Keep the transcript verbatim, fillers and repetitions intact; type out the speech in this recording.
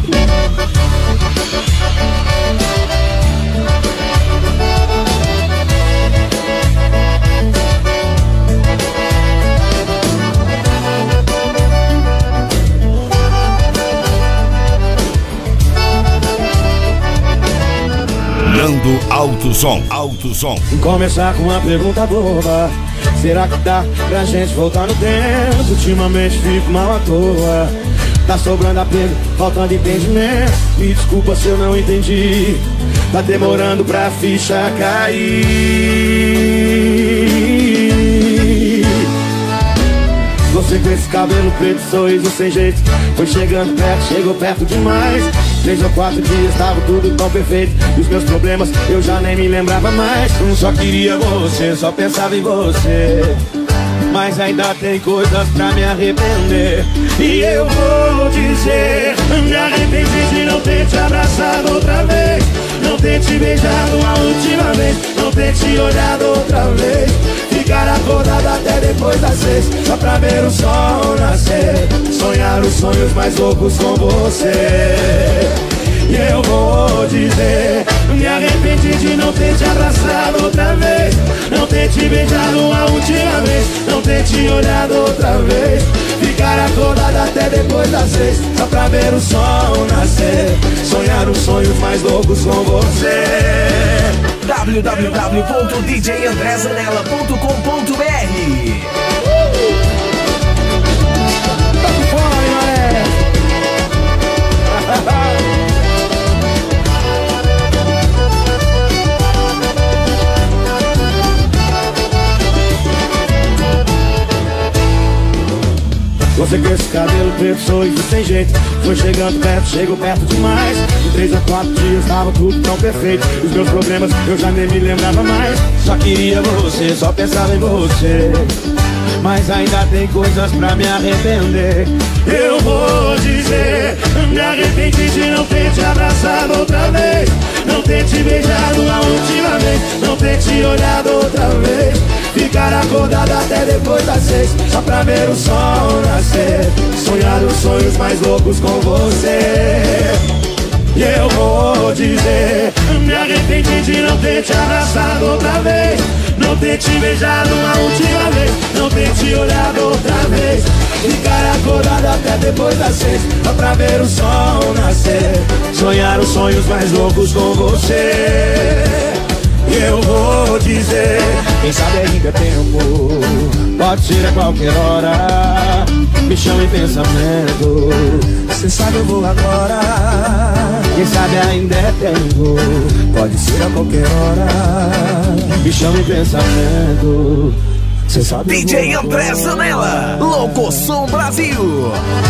Nando Alto Som, Alto Som. Começar com uma pergunta boba: será que dá pra gente voltar no tempo? Ultimamente fico mal à toa. Tá sobrando apego, faltando entendimento. Me desculpa se eu não entendi. Tá demorando pra ficha cair. Você com esse cabelo preto, sorriso sem jeito, foi chegando perto, chegou perto demais. Três ou quatro dias tava tudo tão perfeito, e os meus problemas eu já nem me lembrava mais. Eu só queria você, só pensava em você, mas ainda tem coisas pra me arrepender. E eu vou dizer, me arrependi de não ter te abraçado outra vez, não ter te beijado a última vez, não ter te olhado outra vez, ficar acordado até depois das seis, só pra ver o sol nascer, sonhar os sonhos mais loucos com você. E eu vou dizer, me arrependi de não ter te abraçado outra vez, não ter te beijado a última vez, não ter te olhado outra vez, ficar acordado até depois das seis, só pra ver o sol nascer, sonhar os sonhos mais loucos com você. w w w ponto d j andré zanella ponto com ponto b r. Tá com fome, mané? Você com esse cabelo preto, sorriso sem jeito, foi chegando perto, chegou perto demais. Em três a quatro dias tava tudo tão perfeito, os meus problemas eu já nem me lembrava mais. Só queria você, só pensava em você, mas ainda tem coisas pra me arrepender. Eu vou dizer, me arrependi de não ter te abraçado outra vez, não ter te beijado a última vez, não ter te olhado outra vez, ficar acordado até depois das seis, só pra ver o sol nascer, sonhar os sonhos mais loucos com você. E eu vou dizer, me arrependi de não ter te abraçado outra vez, não ter te beijado uma última vez, não ter te olhado outra vez, ficar acordado até depois das seis, só pra ver o sol nascer, sonhar os sonhos mais loucos com você. E eu vou dizer, quem sabe ainda tem tempo, pode ser a qualquer hora, me chama em pensamento, cê sabe eu vou agora. Quem sabe ainda é tempo, pode ser a qualquer hora, me chama em pensamento, cê sabe D J André Zanella, Louco Som Brasil.